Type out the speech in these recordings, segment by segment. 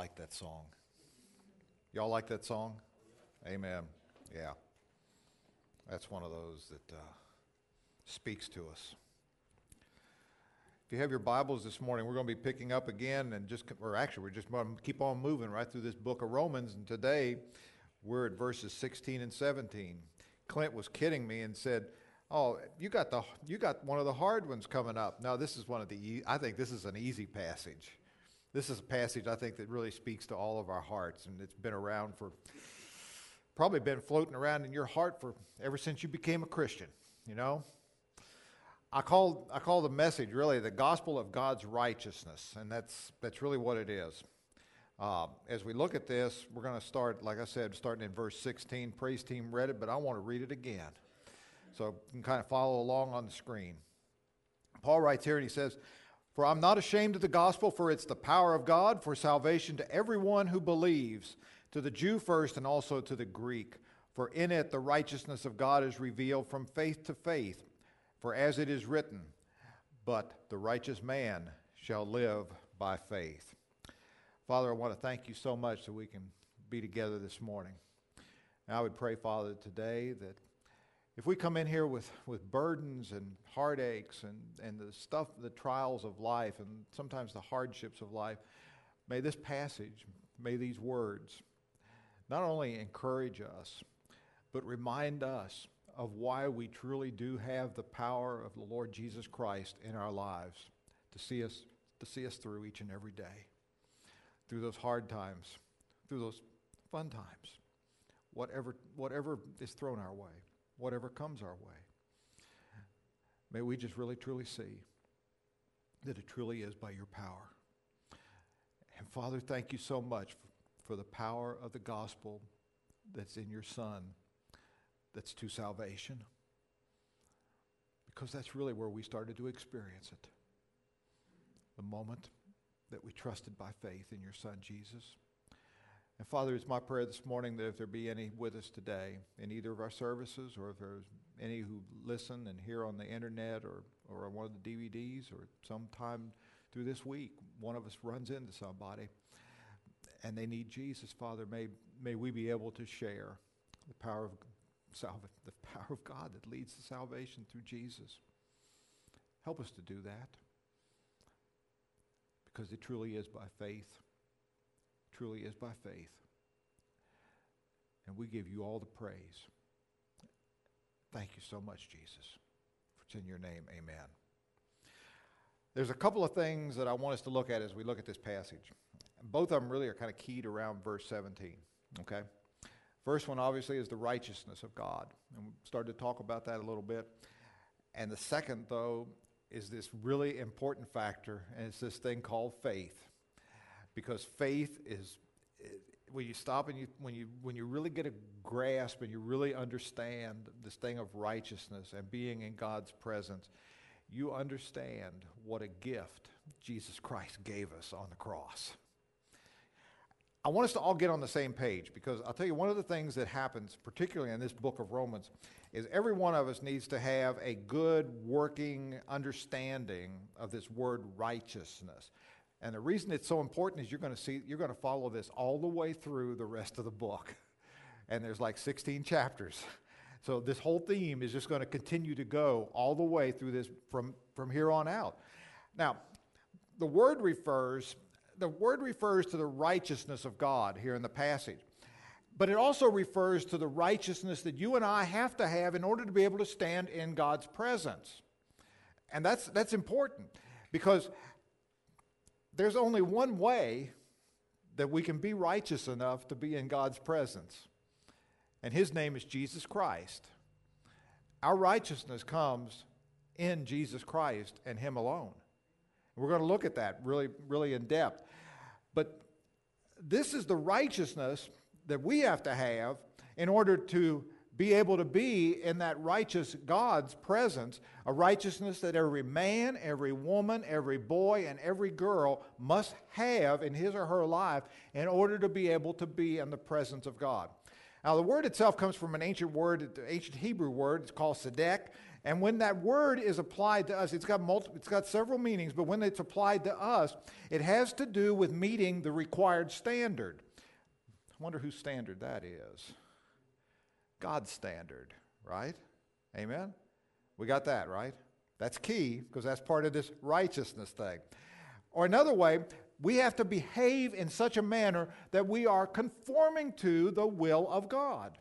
like that song. Y'all like that song? Amen. Yeah. That's one of those that speaks to us. If you have your Bibles this morning, we're going to be picking up again and we're just going to keep on moving right through this book of Romans. And today we're at verses 16 and 17. Clint was kidding me and said, "Oh, you got one of the hard ones coming up." Now, this is I think this is an easy passage. This is a passage I think that really speaks to all of our hearts, and it's been around probably been floating around in your heart ever since you became a Christian, you know. I call the message really the gospel of God's righteousness, and that's really what it is. As we look at this, we're going to start, like I said, starting in verse 16. Praise team read it, but I want to read it again, so you can kind of follow along on the screen. Paul writes here, and he says, "For I'm not ashamed of the gospel, for it's the power of God for salvation to everyone who believes, to the Jew first and also to the Greek. For in it the righteousness of God is revealed from faith to faith. For as it is written, but the righteous man shall live by faith." Father, I want to thank you so much that we can be together this morning. And I would pray, Father, today that if we come in here with burdens and heartaches and the trials of life and sometimes the hardships of life, may this passage, may these words not only encourage us, but remind us of why we truly do have the power of the Lord Jesus Christ in our lives to see us through each and every day, through those hard times, through those fun times, whatever is thrown our way, whatever comes our way. May we just really truly see that it truly is by your power. And Father, thank you so much for the power of the gospel that's in your Son, that's to salvation, because that's really where we started to experience it, the moment that we trusted by faith in your Son Jesus. And Father, it's my prayer this morning that if there be any with us today in either of our services, or if there's any who listen and hear on the internet or on one of the DVDs, or sometime through this week, one of us runs into somebody and they need Jesus, Father, may we be able to share the power of God that leads to salvation through Jesus. Help us to do that, because it truly is by faith. Truly is by faith. And we give you all the praise. Thank you so much, Jesus. It's in your name, amen. There's a couple of things that I want us to look at as we look at this passage. Both of them really are kind of keyed around verse 17, okay? First one, obviously, is the righteousness of God. And we started to talk about that a little bit. And the second, though, is this really important factor, and it's this thing called faith. Because faith is, when you stop and when you really get a grasp and you really understand this thing of righteousness and being in God's presence, you understand what a gift Jesus Christ gave us on the cross. I want us to all get on the same page, because I'll tell you, one of the things that happens, particularly in this book of Romans, is every one of us needs to have a good working understanding of this word righteousness. And the reason it's so important is you're going to follow this all the way through the rest of the book. And there's like 16 chapters. So this whole theme is just going to continue to go all the way through this from here on out. Now, the word refers to the righteousness of God here in the passage. But it also refers to the righteousness that you and I have to have in order to be able to stand in God's presence. And that's important, because there's only one way that we can be righteous enough to be in God's presence. And his name is Jesus Christ. Our righteousness comes in Jesus Christ and him alone. We're going to look at that really, really in depth. But this is the righteousness that we have to have in order to be able to be in that righteous God's presence, a righteousness that every man, every woman, every boy, and every girl must have in his or her life in order to be able to be in the presence of God. Now, the word itself comes from an ancient word, an ancient Hebrew word. It's called tzedek. And when that word is applied to us, it's got several meanings, but when it's applied to us, it has to do with meeting the required standard. I wonder whose standard that is. God's standard, right? Amen? We got that, right? That's key, because that's part of this righteousness thing. Or another way, we have to behave in such a manner that we are conforming to the will of God.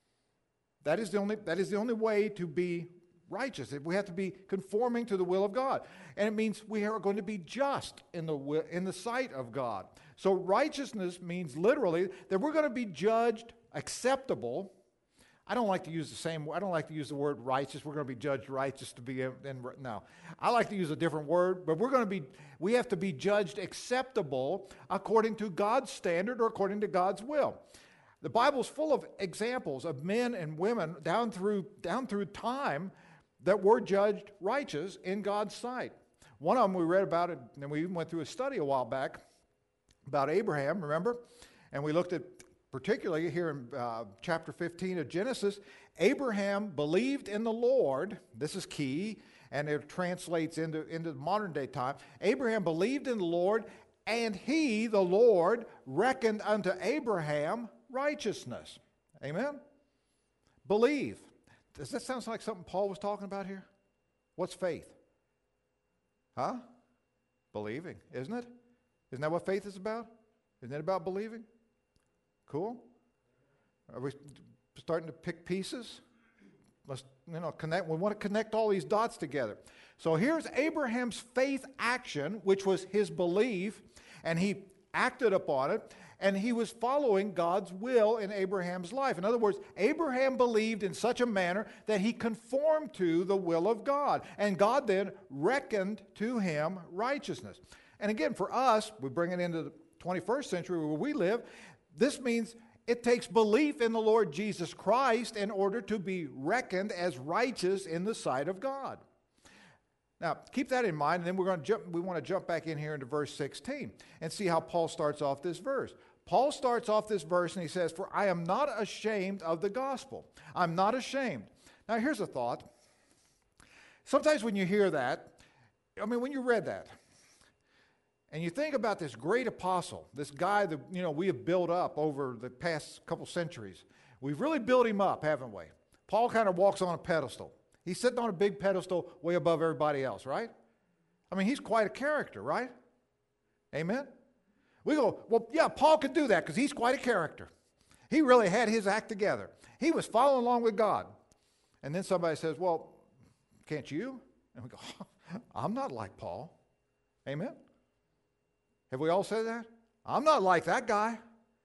That is the only way to be righteous. We have to be conforming to the will of God. And it means we are going to be just in the sight of God. So righteousness means literally that we're going to be judged acceptable. I don't like to use the word righteous. We're going to be judged righteous to be no. I like to use a different word, but we have to be judged acceptable according to God's standard or according to God's will. The Bible's full of examples of men and women down through time that were judged righteous in God's sight. One of them we read about it, and we even went through a study a while back about Abraham, remember? And we looked at, particularly here in chapter 15 of Genesis, Abraham believed in the Lord. This is key, and it translates into modern day time. Abraham believed in the Lord, and he, the Lord, reckoned unto Abraham righteousness. Amen? Believe. Does that sound like something Paul was talking about here? What's faith? Huh? Believing, isn't it? Isn't that what faith is about? Isn't it about believing? Cool. Are we starting to pick pieces? Let's connect. We want to connect all these dots together. So here's Abraham's faith action, which was his belief, and he acted upon it, and he was following God's will in Abraham's life. In other words, Abraham believed in such a manner that he conformed to the will of God, and God then reckoned to him righteousness. And again, for us, we bring it into the 21st century where we live. This means it takes belief in the Lord Jesus Christ in order to be reckoned as righteous in the sight of God. Now, keep that in mind, and then we want to jump back in here into verse 16 and see how Paul starts off this verse. Paul starts off this verse and he says, "For I am not ashamed of the gospel." I'm not ashamed. Now, here's a thought. Sometimes when you hear that, when you read that, and you think about this great apostle, this guy that we have built up over the past couple centuries. We've really built him up, haven't we? Paul kind of walks on a pedestal. He's sitting on a big pedestal way above everybody else, right? He's quite a character, right? Amen? We go, well, yeah, Paul could do that because he's quite a character. He really had his act together. He was following along with God. And then somebody says, well, can't you? And we go, I'm not like Paul. Amen? Have we all said that? I'm not like that guy.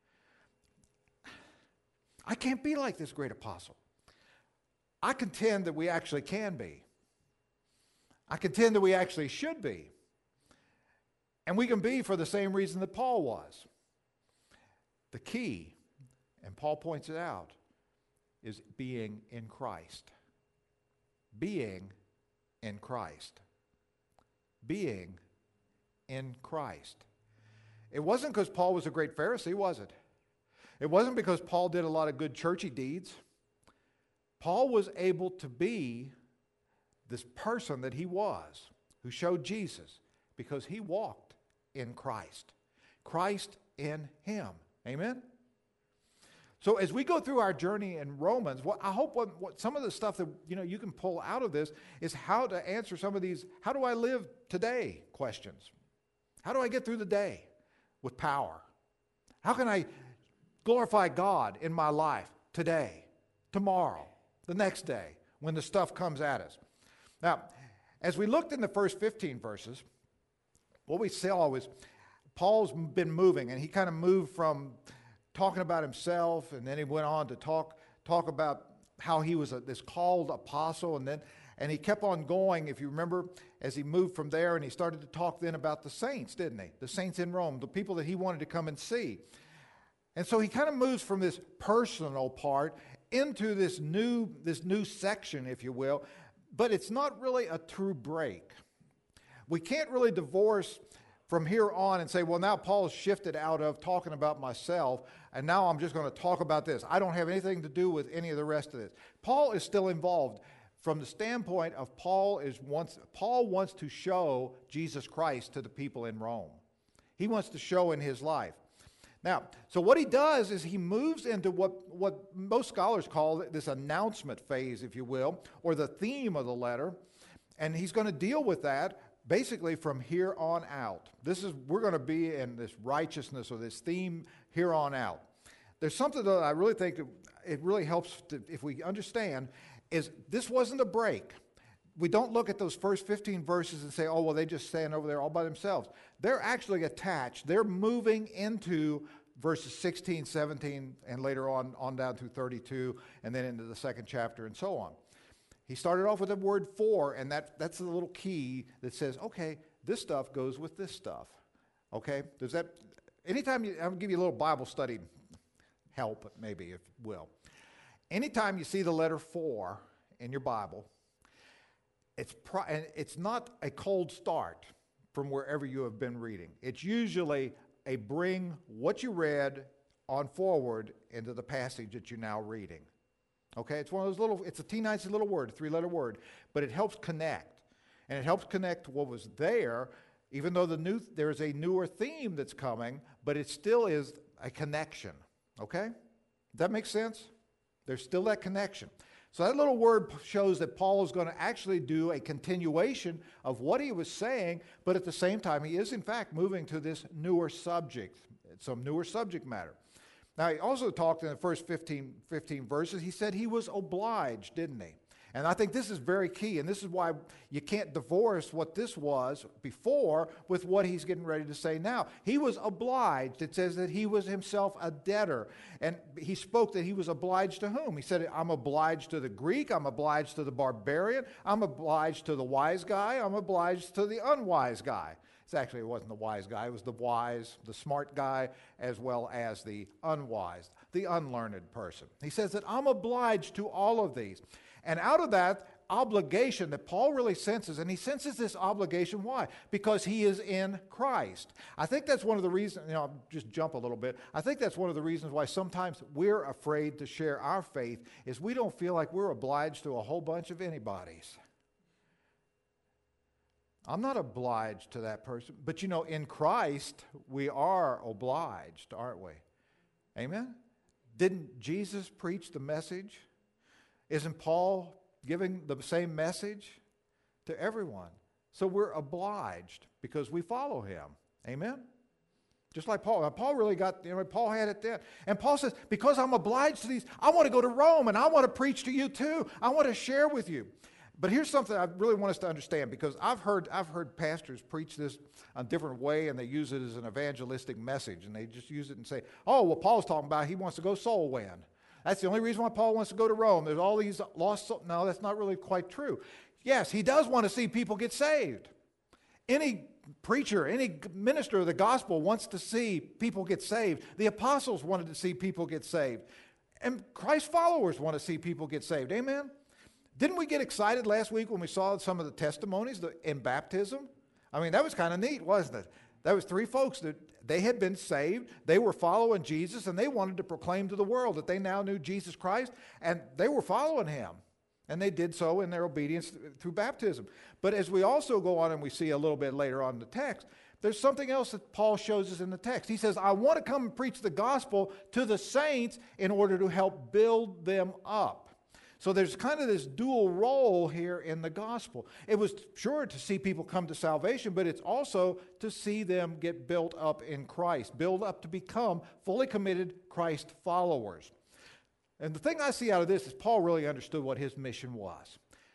I can't be like this great apostle. I contend that we actually can be. I contend that we actually should be. And we can be for the same reason that Paul was. The key, and Paul points it out, is being in Christ. Being in Christ. Being in Christ. It wasn't because Paul was a great Pharisee, was it? It wasn't because Paul did a lot of good churchy deeds. Paul was able to be this person that he was, who showed Jesus, because he walked in Christ. Christ in him. Amen? So as we go through our journey in Romans, I hope what some of the stuff that you can pull out of this is how to answer some of these, how do I live today questions. How do I get through the day with power? How can I glorify God in my life today, tomorrow, the next day, when the stuff comes at us? Now, as we looked in the first 15 verses, what we saw was Paul's been moving, and he kind of moved from talking about himself, and then he went on to talk about how he was this called apostle, and he kept on going, if you remember, as he moved from there, and he started to talk then about the saints, didn't he? The saints in Rome, the people that he wanted to come and see. And so he kind of moves from this personal part into this new section, if you will, but it's not really a true break. We can't really divorce from here on and say, well, now Paul's shifted out of talking about myself, and now I'm just going to talk about this. I don't have anything to do with any of the rest of this. Paul is still involved from the standpoint of Paul wants to show Jesus Christ to the people in Rome. He wants to show in his life. Now, so what he does is he moves into what most scholars call this announcement phase, if you will, or the theme of the letter, and he's going to deal with that basically from here on out. We're going to be in this righteousness or this theme here on out. There's something that I really think it really helps if we understand is this wasn't a break. We don't look at those first 15 verses and say, oh, well, they just stand over there all by themselves. They're actually attached. They're moving into verses 16, 17, and later on down through 32, and then into the second chapter and so on. He started off with the word for, and that's the little key that says, okay, this stuff goes with this stuff. Okay? I'll give you a little Bible study help, maybe, if you will. Anytime you see the letter for in your Bible, it's not a cold start from wherever you have been reading. It's usually a bring what you read on forward into the passage that you're now reading. Okay, it's one of those it's a teeny-tiny little word, a 3-letter word, but it helps connect. And it helps connect what was there, even though there's a newer theme that's coming, but it still is a connection. Okay? Does that make sense? There's still that connection. So that little word shows that Paul is going to actually do a continuation of what he was saying, but at the same time, he is in fact moving to this newer subject, some newer subject matter. Now, he also talked in the first 15 verses, he said he was obliged, didn't he? And I think this is very key, and this is why you can't divorce what this was before with what he's getting ready to say now. He was obliged. It says that he was himself a debtor, and he spoke that he was obliged to whom? He said, I'm obliged to the Greek, I'm obliged to the barbarian, I'm obliged to the wise guy, I'm obliged to the unwise guy. It wasn't the wise guy, it was the wise, the smart guy, as well as the unwise, the unlearned person. He says that I'm obliged to all of these. And out of that obligation that Paul really senses, and he senses this obligation, why? Because he is in Christ. I think that's one of the reasons, I'll just jump a little bit. I think that's one of the reasons why sometimes we're afraid to share our faith, is we don't feel like we're obliged to a whole bunch of anybody's. I'm not obliged to that person. But in Christ, we are obliged, aren't we? Amen? Didn't Jesus preach the message? Isn't Paul giving the same message to everyone? So we're obliged because we follow him. Amen? Just like Paul. Now, Paul really got, Paul had it then. And Paul says, because I'm obliged to these, I want to go to Rome and I want to preach to you too. I want to share with you. But here's something I really want us to understand, because I've heard pastors preach this a different way, and they use it as an evangelistic message, and they just use it and say, oh, well, Paul's talking about he wants to go soul win. That's the only reason why Paul wants to go to Rome. There's all these lost souls. No, that's not really quite true. Yes, he does want to see people get saved. Any preacher, any minister of the gospel wants to see people get saved. The apostles wanted to see people get saved. And Christ's followers want to see people get saved. Amen? Didn't we get excited last week when we saw some of the testimonies in baptism? I mean, that was kind of neat, wasn't it? That was 3 folks that they had been saved, they were following Jesus, and they wanted to proclaim to the world that they now knew Jesus Christ, and they were following him. And they did so in their obedience through baptism. But as we also go on and we see a little bit later on in the text, there's something else that Paul shows us in the text. He says, I want to come and preach the gospel to the saints in order to help build them up. So there's kind of this dual role here in the gospel. It was sure to see people come to salvation, but it's also to see them get built up in Christ, build up to become fully committed Christ followers. And the thing I see out of this is Paul really understood what his mission was.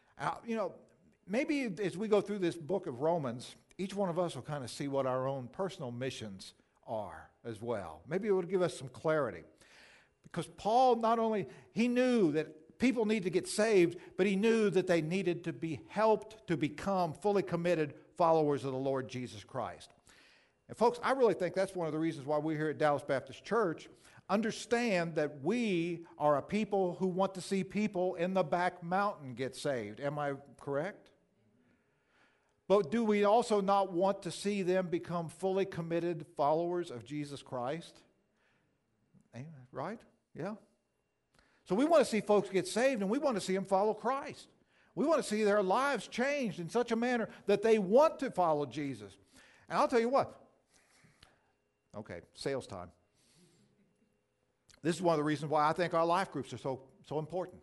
Maybe as we go through this book of Romans, each one of us will kind of see what our own personal missions are as well. Maybe it would give us some clarity. Because Paul he knew that people need to get saved, but he knew that they needed to be helped to become fully committed followers of the Lord Jesus Christ. And folks, I really think that's one of the reasons why we here at Dallas Baptist Church understand that we are a people who want to see people in the back mountain get saved. Am I correct? But do we also not want to see them become fully committed followers of Jesus Christ? Right? Yeah. So we want to see folks get saved, and we want to see them follow Christ. We want to see their lives changed in such a manner that they want to follow Jesus. And I'll tell you what. Okay, sales time. This is one of the reasons why I think our life groups are so important.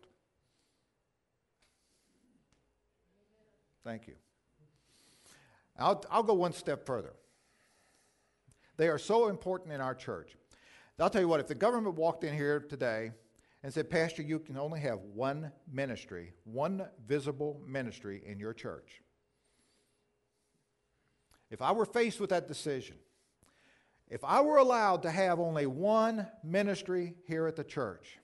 Thank you. I'll go one step further. They are so important in our church. I'll tell you what, if the government walked in here today and said, Pastor, you can only have one ministry, one visible ministry in your church. If I were faced with that decision, if I were allowed to have only one ministry here at the church,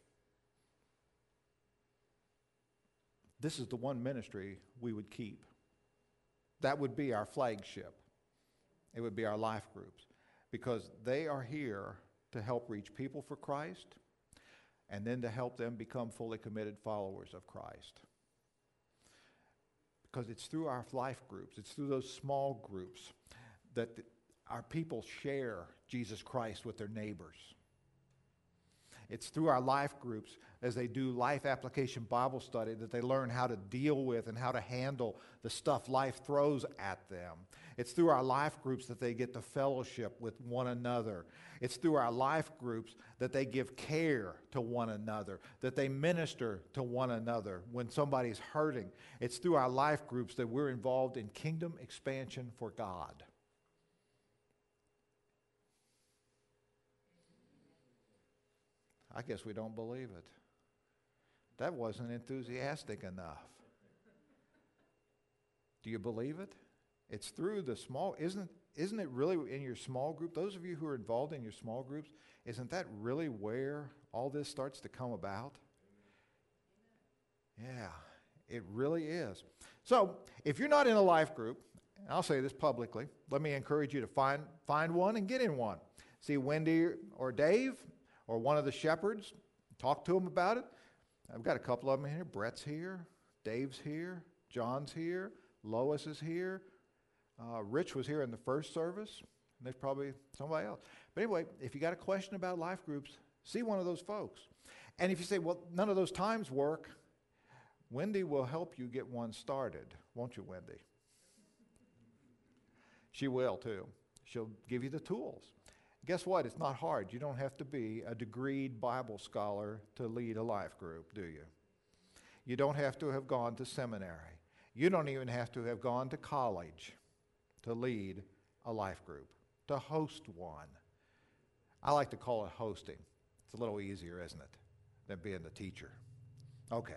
this is the one ministry we would keep. That would be our flagship. It would be our life groups, because they are here to help reach people for Christ and then to help them become fully committed followers of Christ. Because it's through our life groups, it's through those small groups that our people share Jesus Christ with their neighbors. It's through our life groups, as they do life application Bible study, that they learn how to deal with and how to handle the stuff life throws at them. It's through our life groups that they get to fellowship with one another. It's through our life groups that they give care to one another, that they minister to one another when somebody's hurting. It's through our life groups that we're involved in kingdom expansion for God. I guess we don't believe it. That wasn't enthusiastic enough. Do you believe it? It's through the small, isn't it really in your small group? Those of you who are involved in your small groups, isn't that really where all this starts to come about? Yeah, it really is. So, if you're not in a life group, and I'll say this publicly, let me encourage you to find one and get in one. See Wendy or Dave or one of the shepherds, talk to them about it. I've got a couple of them here. Brett's here, Dave's here, John's here, Lois is here. Rich was here in the first service. And there's probably somebody else. But anyway, if you got a question about life groups, see one of those folks. And if you say, well, none of those times work, Wendy will help you get one started. Won't you, Wendy? She will, too. She'll give you the tools. Guess what? It's not hard. You don't have to be a degreed Bible scholar to lead a life group, do you? You don't have to have gone to seminary. You don't even have to have gone to college to lead a life group, to host one. I like to call it hosting. It's a little easier, isn't it, than being the teacher. Okay.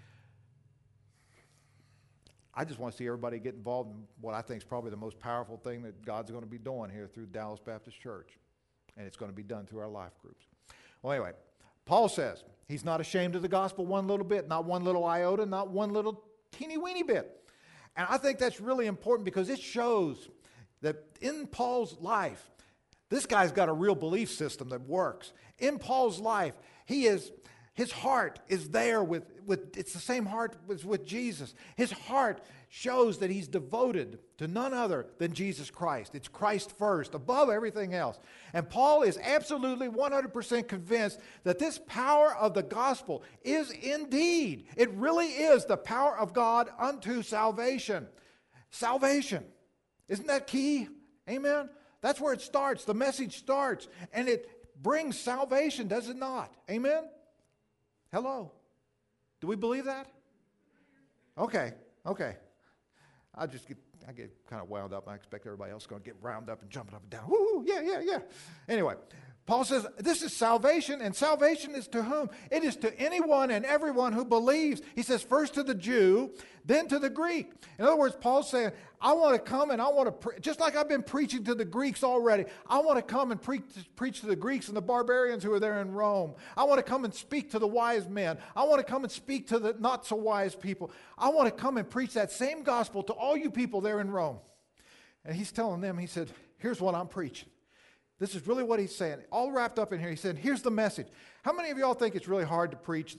I just want to see everybody get involved in what I think is probably the most powerful thing that God's going to be doing here through Dallas Baptist Church. And it's going to be done through our life groups. Well, anyway, Paul says he's not ashamed of the gospel one little bit, not one little iota, not one little teeny-weeny bit. And I think that's really important because it shows that in Paul's life, this guy's got a real belief system that works. In Paul's life, his heart is there with it's the same heart as with Jesus. His heart shows that he's devoted to none other than Jesus Christ. It's Christ first, above everything else. And Paul is absolutely 100% convinced that this power of the gospel is indeed, it really is the power of God unto salvation. Salvation. Isn't that key? Amen? That's where it starts. The message starts. And it brings salvation, does it not? Amen? Hello? Do we believe that? Okay. I get kind of wound up. I expect everybody else is going to get wound up and jumping up and down. Woo, yeah. Anyway, Paul says this is salvation, and salvation is to whom? It is to anyone and everyone who believes. He says first to the Jew, then to the Greek. In other words, Paul's saying, I want to come and I want to, just like I've been preaching to the Greeks already, I want to come and preach to the Greeks and the barbarians who are there in Rome. I want to come and speak to the wise men. I want to come and speak to the not so wise people. I want to come and preach that same gospel to all you people there in Rome. And he's telling them, he said, here's what I'm preaching. This is really what he's saying. All wrapped up in here. He said, here's the message. How many of y'all think it's really hard to preach?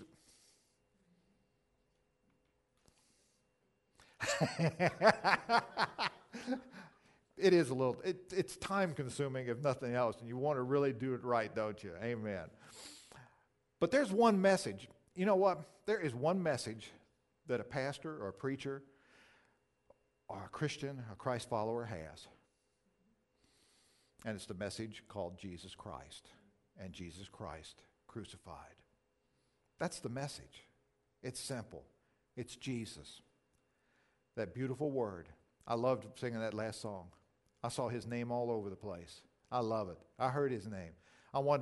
It is a little, it's time consuming if nothing else, and you want to really do it right, don't you? Amen. But there's one message. You know what? There is one message that a pastor or a preacher or a Christian, a Christ follower has. And it's the message called Jesus Christ and Jesus Christ crucified. That's the message. It's simple. It's Jesus. That beautiful word. I loved singing that last song. I saw his name all over the place. I love it. I heard his name. I wanted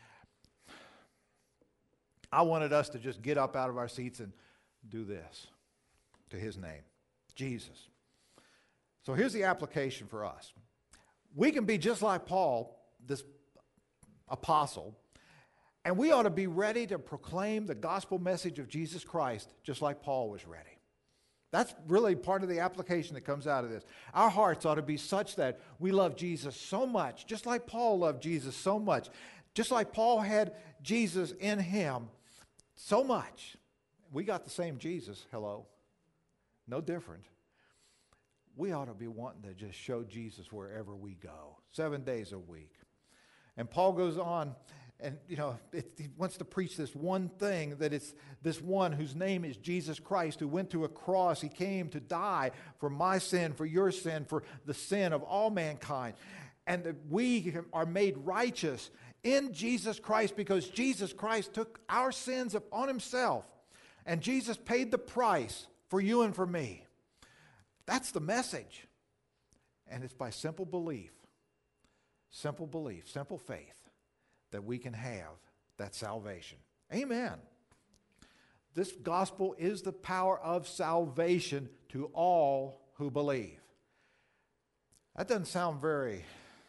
us to just get up out of our seats and do this to his name, Jesus. So here's the application for us. We can be just like Paul, this apostle, and we ought to be ready to proclaim the gospel message of Jesus Christ just like Paul was ready. That's really part of the application that comes out of this. Our hearts ought to be such that we love Jesus so much, just like Paul loved Jesus so much, just like Paul had Jesus in him so much. We got the same Jesus, hello. No different. We ought to be wanting to just show Jesus wherever we go, 7 days a week. And Paul goes on, and he wants to preach this one thing, that it's this one whose name is Jesus Christ, who went to a cross. He came to die for my sin, for your sin, for the sin of all mankind. And that we are made righteous in Jesus Christ because Jesus Christ took our sins upon himself. And Jesus paid the price for you and for me. That's the message. And it's by simple belief, simple faith, that we can have that salvation. Amen. This gospel is the power of salvation to all who believe. That doesn't sound very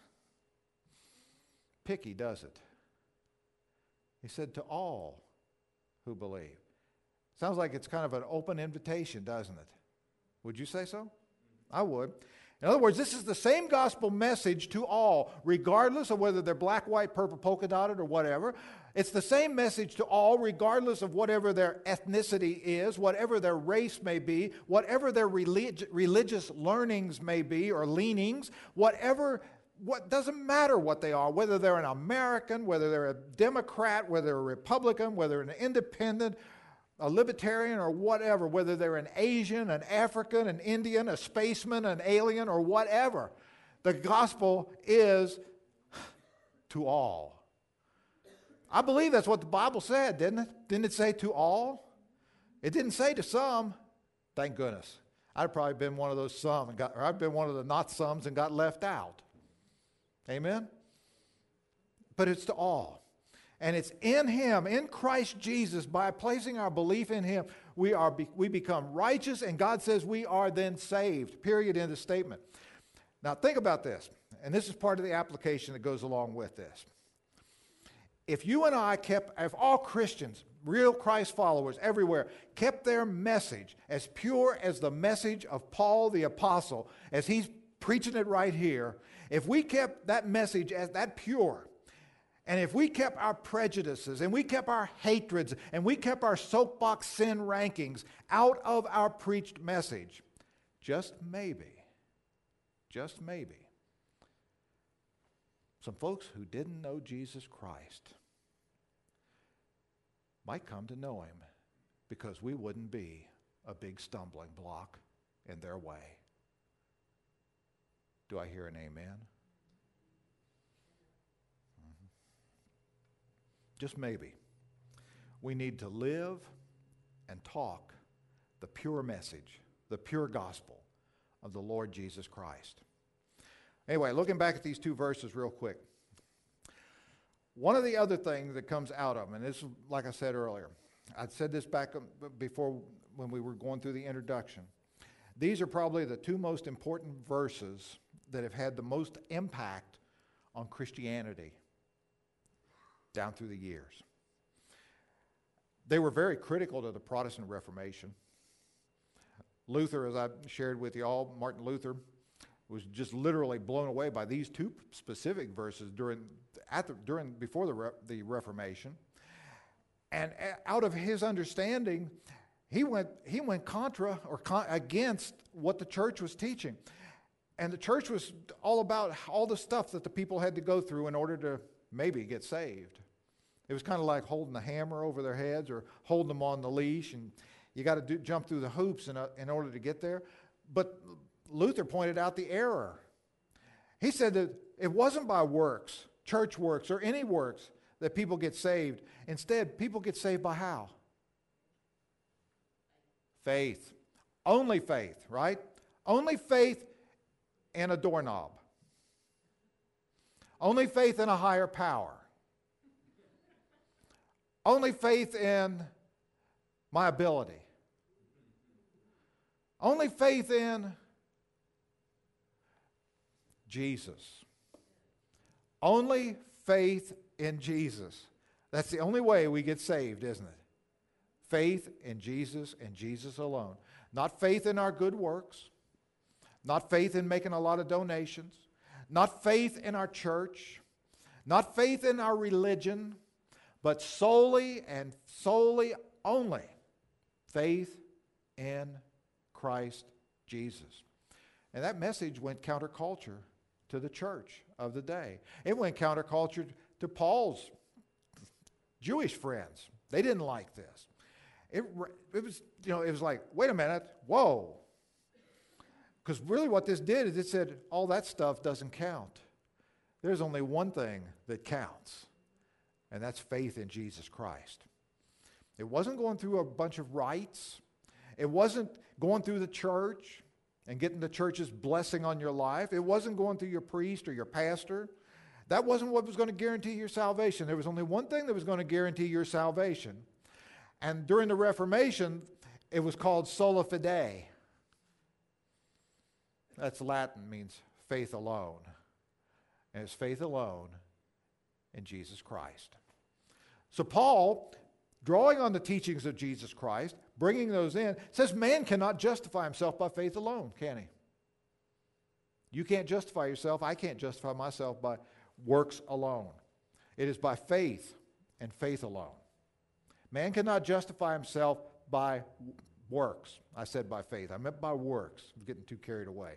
picky, does it? He said to all who believe. Sounds like it's kind of an open invitation, doesn't it? Would you say so? I would. In other words, this is the same gospel message to all, regardless of whether they're black, white, purple, polka dotted, or whatever. It's the same message to all, regardless of whatever their ethnicity is, whatever their race may be, whatever their religious learnings may be or leanings, what doesn't matter what they are, whether they're an American, whether they're a Democrat, whether they're a Republican, whether they're an independent, a libertarian, or whatever, whether they're an Asian, an African, an Indian, a spaceman, an alien, or whatever. The gospel is to all. I believe that's what the Bible said, didn't it? Didn't it say to all? It didn't say to some. Thank goodness. I'd probably been one of those some, or I've been one of the not somes and got left out. Amen? But it's to all. And it's in him, in Christ Jesus, by placing our belief in him, we become righteous, and God says we are then saved. Period, end of statement. Now think about this, and this is part of the application that goes along with this. If you and I if all Christians, real Christ followers everywhere, kept their message as pure as the message of Paul the Apostle, as he's preaching it right here, if we kept that message as that pure, and if we kept our prejudices, and we kept our hatreds, and we kept our soapbox sin rankings out of our preached message, just maybe, some folks who didn't know Jesus Christ might come to know him because we wouldn't be a big stumbling block in their way. Do I hear an amen? Just maybe. We need to live and talk the pure message, the pure gospel of the Lord Jesus Christ. Anyway, looking back at these two verses real quick. One of the other things that comes out of them, and this is like I said earlier, I said this back before when we were going through the introduction. These are probably the two most important verses that have had the most impact on Christianity down through the years. They were very critical to the Protestant Reformation. Luther, as I shared with you all, Martin Luther, was just literally blown away by these two specific verses before the Reformation. And out of his understanding, he went against what the church was teaching. And the church was all about all the stuff that the people had to go through in order to maybe get saved. It was kind of like holding the hammer over their heads or holding them on the leash, and you got to jump through the hoops in order to get there. But Luther pointed out the error. He said that it wasn't by works, church works, or any works that people get saved. Instead, people get saved by how? Faith. Only faith, right? Only faith in a doorknob. Only faith in a higher power. Only faith in my ability. Only faith in Jesus. Only faith in Jesus. That's the only way we get saved, isn't it? Faith in Jesus and Jesus alone. Not faith in our good works. Not faith in making a lot of donations. Not faith in our church. Not faith in our religion. But solely and solely only faith in Christ Jesus. And that message went counterculture to the church of the day. It went counterculture to Paul's Jewish friends. They didn't like this. It was like, wait a minute, whoa. Because really what this did is it said, all that stuff doesn't count. There's only one thing that counts, and that's faith in Jesus Christ. It wasn't going through a bunch of rites. It wasn't going through the church and getting the church's blessing on your life. It wasn't going through your priest or your pastor. That wasn't what was going to guarantee your salvation. There was only one thing that was going to guarantee your salvation. And during the Reformation, it was called sola fide. That's Latin, means faith alone. And it's faith alone in Jesus Christ. So Paul, drawing on the teachings of Jesus Christ, bringing those in, says man cannot justify himself by faith alone, can he? You can't justify yourself. I can't justify myself by works alone. It is by faith and faith alone. Man cannot justify himself by works. I said by faith. I meant by works. I'm getting too carried away.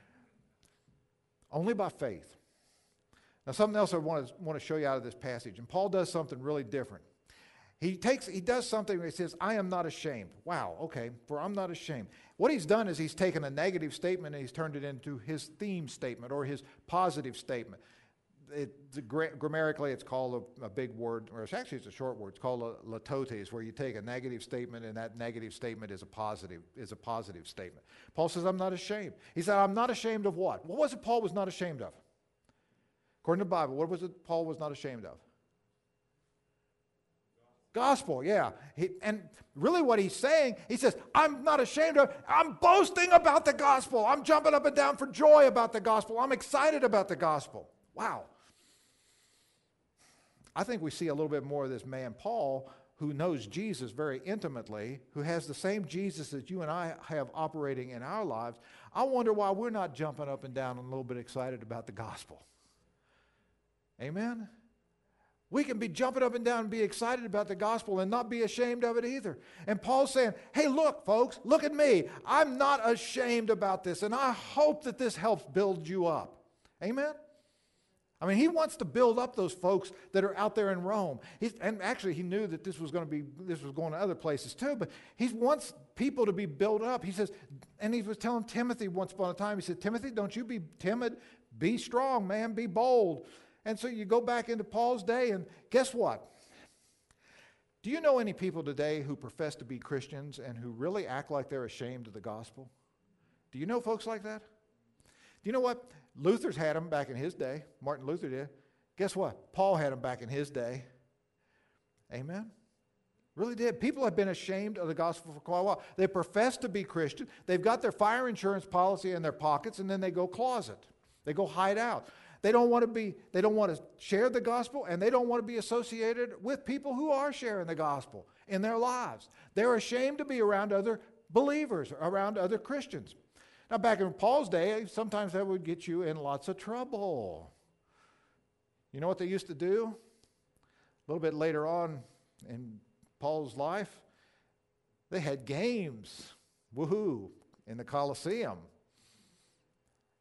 Only by faith. Now, something else I want to show you out of this passage. And Paul does something really different. He does something where he says, I am not ashamed. Wow, okay, for I'm not ashamed. What he's done is he's taken a negative statement and he's turned it into his theme statement or his positive statement. Grammatically, it's called a big word, or it's a short word. It's called a litotes, where you take a negative statement and that negative statement is a positive statement. Paul says, I'm not ashamed. He said, I'm not ashamed of what? What was it Paul was not ashamed of? According to the Bible, what was it Paul was not ashamed of? Gospel, yeah. And really what he's saying, he says, I'm not ashamed of it. I'm boasting about the gospel. I'm jumping up and down for joy about the gospel. I'm excited about the gospel. Wow. I think we see a little bit more of this man, Paul, who knows Jesus very intimately, who has the same Jesus that you and I have operating in our lives. I wonder why we're not jumping up and down and a little bit excited about the gospel. Amen? We can be jumping up and down and be excited about the gospel and not be ashamed of it either. And Paul's saying, hey, look, folks, look at me. I'm not ashamed about this, and I hope that this helps build you up. Amen? I mean, he wants to build up those folks that are out there in Rome. And actually, he knew that this was going to other places too, but he wants people to be built up. He says, and he was telling Timothy once upon a time, he said, Timothy, don't you be timid. Be strong, man. Be bold. And so you go back into Paul's day, and guess what? Do you know any people today who profess to be Christians and who really act like they're ashamed of the gospel? Do you know folks like that? Do you know what? Luther's had them back in his day. Martin Luther did. Guess what? Paul had them back in his day. Amen? Really did. People have been ashamed of the gospel for quite a while. They profess to be Christian. They've got their fire insurance policy in their pockets, and then they go closet. They go hide out. They don't want to share the gospel, and they don't want to be associated with people who are sharing the gospel in their lives. They're ashamed to be around other believers, around other Christians. Now, back in Paul's day, sometimes that would get you in lots of trouble. You know what they used to do? A little bit later on in Paul's life, they had games, woohoo, in the Colosseum.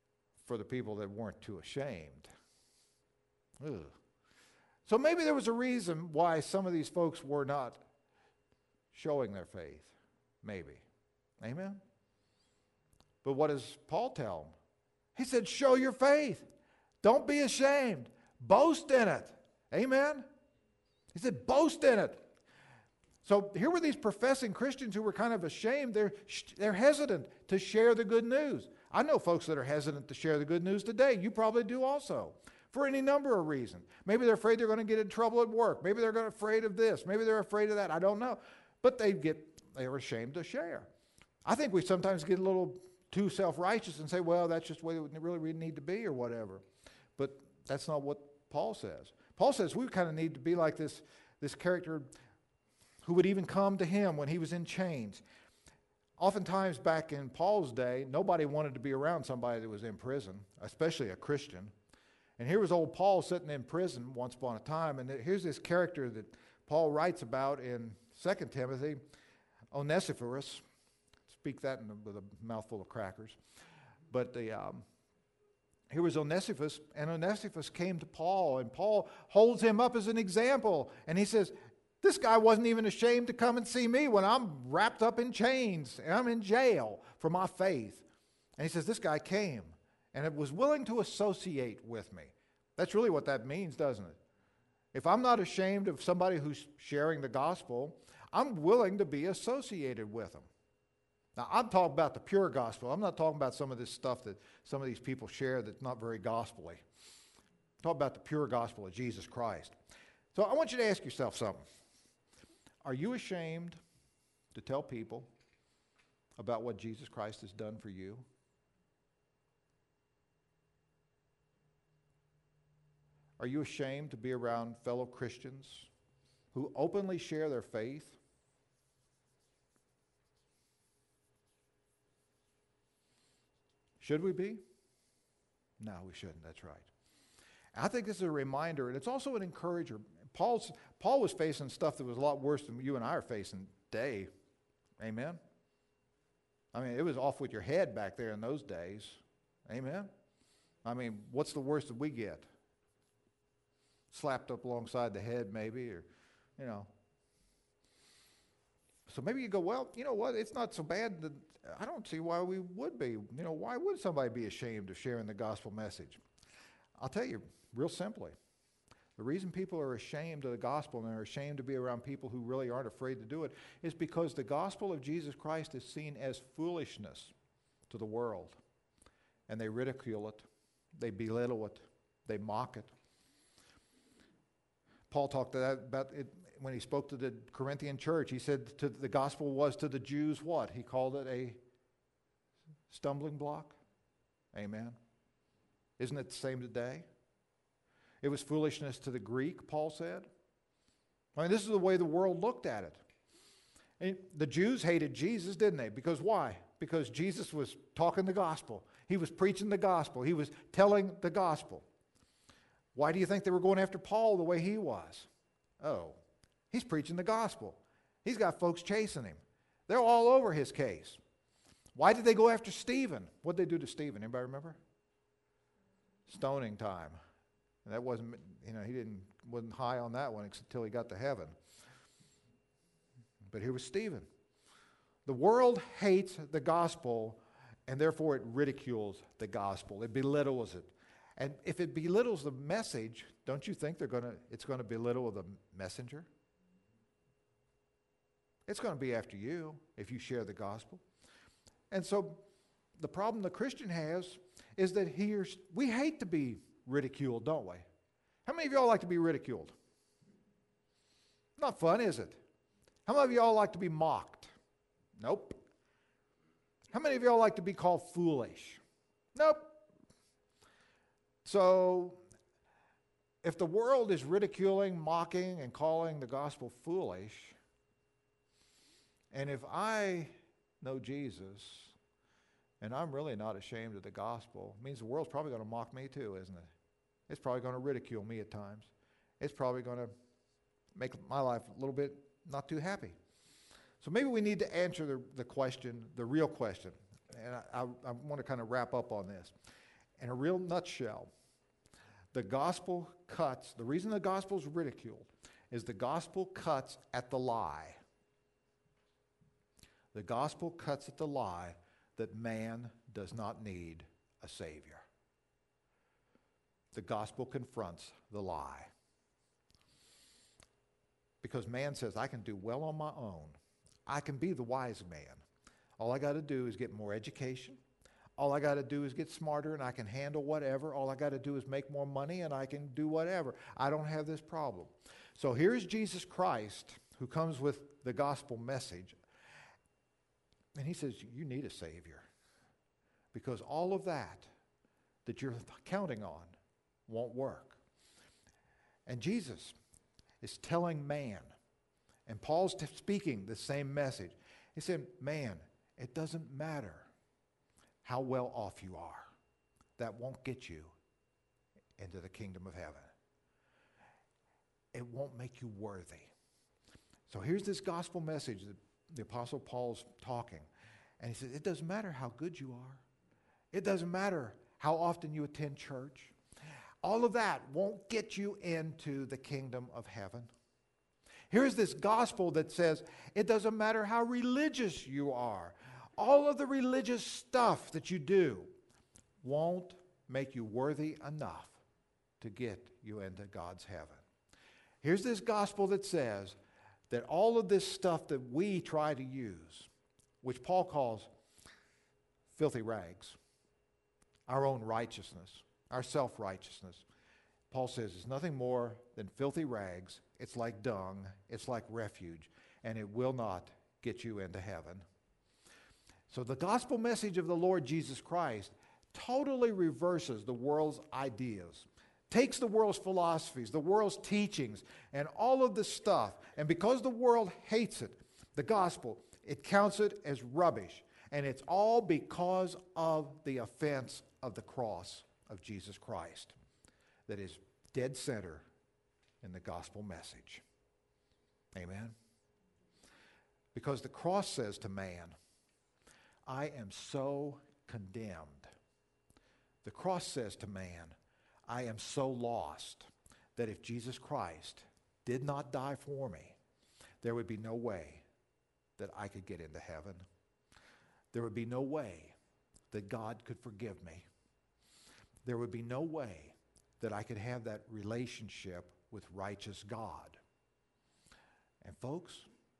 for the people that weren't too ashamed. Ugh. So maybe there was a reason why some of these folks were not showing their faith. Maybe. Amen? But what does Paul tell them? He said, show your faith. Don't be ashamed. Boast in it. Amen? He said, boast in it. So here were these professing Christians who were kind of ashamed. They're hesitant to share the good news. I know folks that are hesitant to share the good news today. You probably do also, for any number of reasons. Maybe they're afraid they're going to get in trouble at work. Maybe they're afraid of this. Maybe they're afraid of that. I don't know. But they're ashamed to share. I think we sometimes get a little too self-righteous and say, well, that's just the way it really need to be or whatever. But that's not what Paul says. Paul says we kind of need to be like this character who would even come to him when he was in chains. Oftentimes back in Paul's day, nobody wanted to be around somebody that was in prison, especially a Christian. And here was old Paul sitting in prison once upon a time, and here's this character that Paul writes about in 2 Timothy, Onesiphorus. Speak that with a mouthful of crackers. But here was Onesiphorus, and Onesiphorus came to Paul, and Paul holds him up as an example, and he says, this guy wasn't even ashamed to come and see me when I'm wrapped up in chains and I'm in jail for my faith. And he says, this guy came and was willing to associate with me. That's really what that means, doesn't it? If I'm not ashamed of somebody who's sharing the gospel, I'm willing to be associated with them. Now, I'm talking about the pure gospel. I'm not talking about some of this stuff that some of these people share that's not very gospel-y. I'm talking about the pure gospel of Jesus Christ. So I want you to ask yourself something. Are you ashamed to tell people about what Jesus Christ has done for you? Are you ashamed to be around fellow Christians who openly share their faith? Should we be? No, we shouldn't. That's right. I think this is a reminder, and it's also an encourager. Paul was facing stuff that was a lot worse than you and I are facing today. Amen? I mean, it was off with your head back there in those days. Amen? I mean, what's the worst that we get? Slapped up alongside the head maybe, or, you know. So maybe you go, well, you know what, it's not so bad. I don't see why we would be. You know, why would somebody be ashamed of sharing the gospel message? I'll tell you real simply. The reason people are ashamed of the gospel and are ashamed to be around people who really aren't afraid to do it is because the gospel of Jesus Christ is seen as foolishness to the world. And they ridicule it. They belittle it. They mock it. Paul talked about it when he spoke to the Corinthian church. He said the gospel was to the Jews what? He called it a stumbling block. Amen. Isn't it the same today? It was foolishness to the Greek, Paul said. I mean, this is the way the world looked at it. And the Jews hated Jesus, didn't they? Because why? Because Jesus was talking the gospel. He was preaching the gospel. He was telling the gospel. Why do you think they were going after Paul the way he was? Oh, he's preaching the gospel. He's got folks chasing him. They're all over his case. Why did they go after Stephen? What did they do to Stephen? Anybody remember? Stoning time. And that wasn't, you know, wasn't high on that one until he got to heaven. But here was Stephen. The world hates the gospel, and therefore it ridicules the gospel. It belittles it. And if it belittles the message, don't you think it's going to belittle the messenger? It's going to be after you if you share the gospel. And so the problem the Christian has is that we hate to be ridiculed, don't we? How many of y'all like to be ridiculed? Not fun, is it? How many of y'all like to be mocked? Nope. How many of y'all like to be called foolish? Nope. So, if the world is ridiculing, mocking, and calling the gospel foolish, and if I know Jesus, and I'm really not ashamed of the gospel, it means the world's probably going to mock me too, isn't it? It's probably going to ridicule me at times. It's probably going to make my life a little bit not too happy. So maybe we need to answer the question, the real question, and I want to kind of wrap up on this. In a real nutshell, the gospel cuts, the reason the gospel is ridiculed is the gospel cuts at the lie. The gospel cuts at the lie that man does not need a Savior. The gospel confronts the lie. Because man says, I can do well on my own. I can be the wise man. All I got to do is get more education. All I got to do is get smarter and I can handle whatever. All I got to do is make more money and I can do whatever. I don't have this problem. So here's Jesus Christ who comes with the gospel message. And he says, you need a Savior. Because all of that you're counting on won't work. And Jesus is telling man, and Paul's speaking the same message. He said, man, it doesn't matter how well off you are. That won't get you into the kingdom of heaven. It won't make you worthy. So here's this gospel message that the Apostle Paul's talking. And he says, it doesn't matter how good you are. It doesn't matter how often you attend church. All of that won't get you into the kingdom of heaven. Here's this gospel that says it doesn't matter how religious you are. All of the religious stuff that you do won't make you worthy enough to get you into God's heaven. Here's this gospel that says that all of this stuff that we try to use, which Paul calls filthy rags, our own righteousness, our self-righteousness, Paul says it's nothing more than filthy rags. It's like dung. It's like refuge. And it will not get you into heaven. So the gospel message of the Lord Jesus Christ totally reverses the world's ideas, takes the world's philosophies, the world's teachings, and all of this stuff. And because the world hates it, the gospel, it counts it as rubbish. And it's all because of the offense of the cross of Jesus Christ that is dead center in the gospel message. Amen? Because the cross says to man, I am so condemned. The cross says to man, I am so lost that if Jesus Christ did not die for me, there would be no way that I could get into heaven. There would be no way that God could forgive me. There would be no way that I could have that relationship with righteous God. And folks,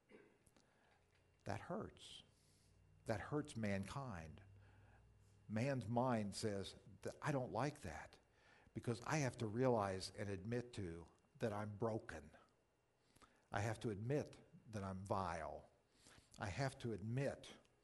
that hurts. That hurts mankind. Man's mind says that I don't like that because I have to realize and admit to that I'm broken. I have to admit that I'm vile. I have to admit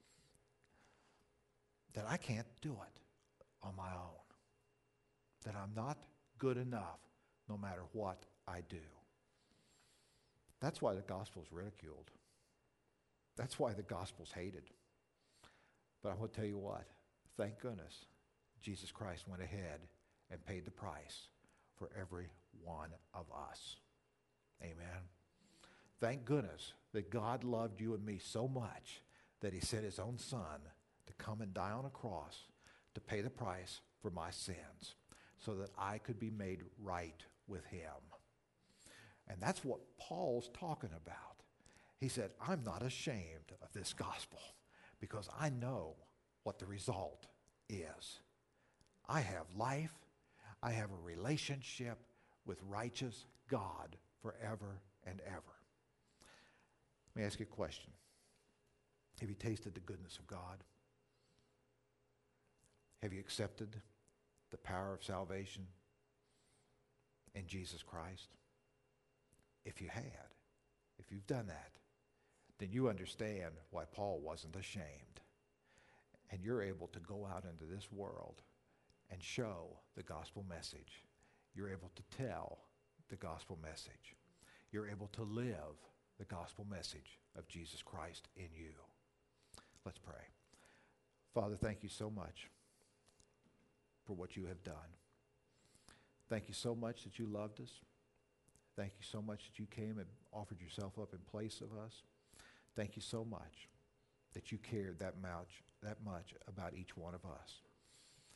that I can't do it on my own. That I'm not good enough no matter what I do. That's why the gospel's ridiculed. That's why the gospel's hated. But I want to tell you what, thank goodness Jesus Christ went ahead and paid the price for every one of us. Amen. Thank goodness that God loved you and me so much that he sent his own son to come and die on a cross to pay the price for my sins so that I could be made right with him. And that's what Paul's talking about. He said, I'm not ashamed of this gospel because I know what the result is. I have life. I have a relationship with righteous God forever and ever. Let me ask you a question. Have you tasted the goodness of God? Have you accepted the power of salvation in Jesus Christ? If you had, if you've done that, then you understand why Paul wasn't ashamed. And you're able to go out into this world and show the gospel message. You're able to tell the gospel message. You're able to live the gospel message of Jesus Christ in you. Let's pray. Father, thank you so much for what you have done. Thank you so much that you loved us. Thank you so much that you came and offered yourself up in place of us. Thank you so much that you cared that much about each one of us.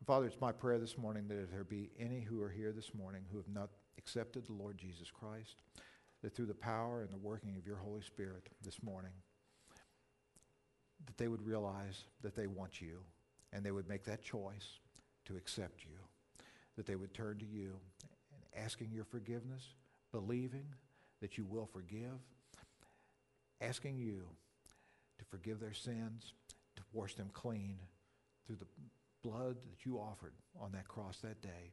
Father, it's my prayer this morning that if there be any who are here this morning who have not accepted the Lord Jesus Christ, that through the power and the working of your Holy Spirit this morning, that they would realize that they want you, and they would make that choice to accept you, that they would turn to you and asking your forgiveness, believing that you will forgive, asking you to forgive their sins, to wash them clean through the blood that you offered on that cross that day,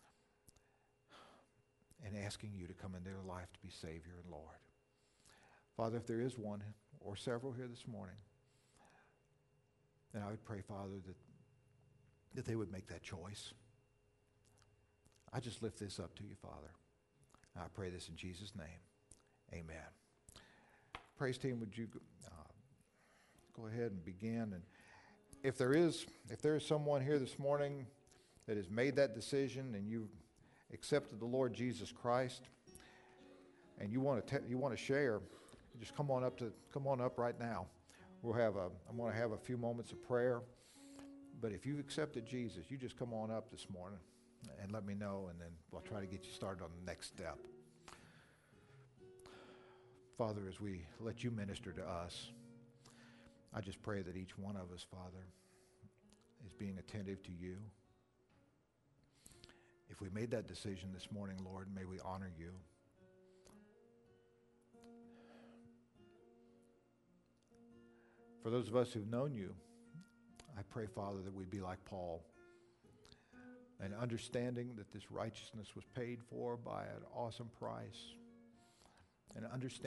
and asking you to come into their life to be Savior and Lord. Father, if there is one or several here this morning, then I would pray, Father, that they would make that choice. I just lift this up to you, Father. I pray this in Jesus' name. Amen. Praise team, would you go ahead and begin? And if there is someone here this morning that has made that decision and you've accepted the Lord Jesus Christ, and you want to share, just come on up right now. I'm going to have a few moments of prayer. But if you've accepted Jesus, you just come on up this morning and let me know, and then we'll try to get you started on the next step. Father, as we let you minister to us, I just pray that each one of us, Father, is being attentive to you. If we made that decision this morning, Lord, may we honor you. For those of us who've known you, I pray, Father, that we be like Paul, and understanding that this righteousness was paid for by an awesome price, and understanding